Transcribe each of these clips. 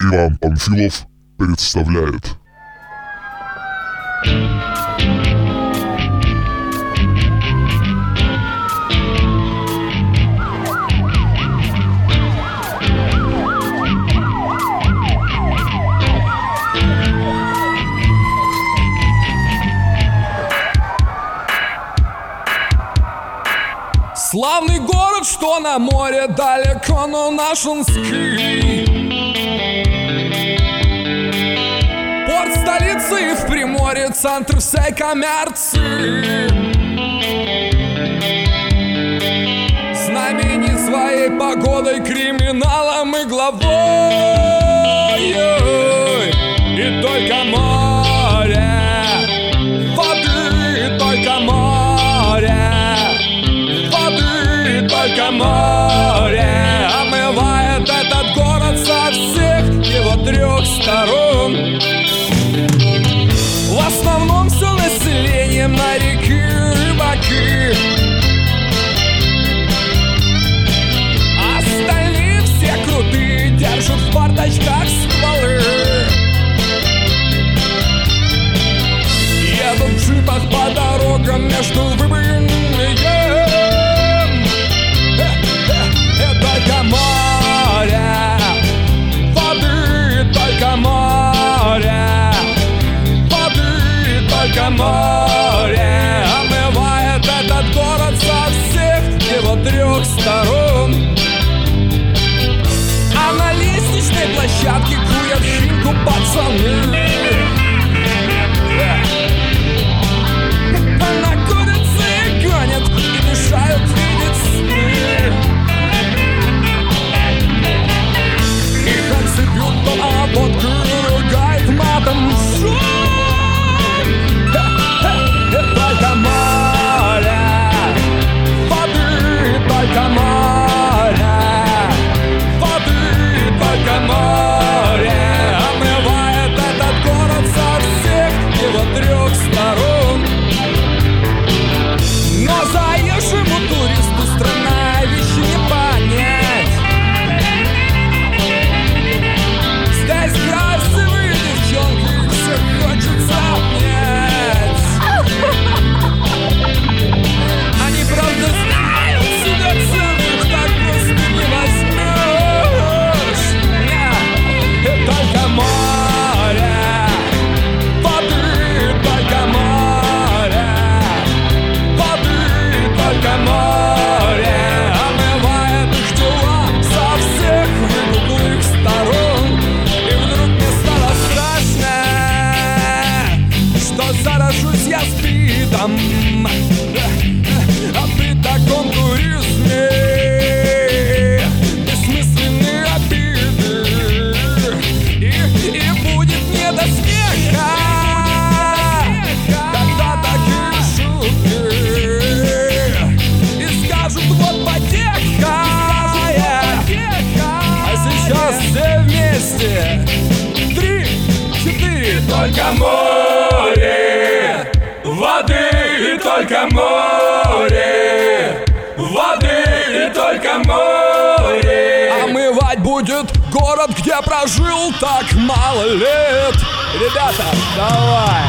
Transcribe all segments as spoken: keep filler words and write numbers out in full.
Иван Панфилов представляет. Славный город, что на море далеко, но нашинский. Порт столицы в Приморье, центр всей коммерции. Знаменит своей погодой, криминалом и главой. И только море, воды, только море. Только море омывает этот город со всех его трех сторон. В основном все население на реке рыбаки. Остальные все крутые, держат в бардачках стволы. Едут в джипах по дорогам между выбоинами. Только море, воды, только море, воды, только море омывает этот город со всех его трех сторон. А на лестничной площадке курят шинку пацаны. Накурятся и гонят, и мешают видеть сны. Цепют то а водку ругает матом. Шум! И только море, воды, только море, воды, только море омывает этот город со всех его трех сторон. Но заезжему туристу странная вещь не понять. Здесь красивые девчонки, всех хочется обнять. Они правда знают себя цену, так просто не возьмешь. И только море, воды, только море, воды, только море омывает их тела со всех выгодных сторон. Заражусь я спидом, а при таком туризме бессмысленные обиды, и, и будет не до смеха, когда такие шутки, и скажут вот потеха, а сейчас все вместе, три, четыре, только море, воды и только море, воды и только море омывать будет город, где прожил так мало лет. Ребята, давай!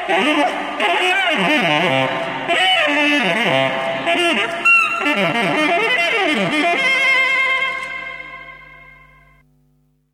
Ha ha ha ha!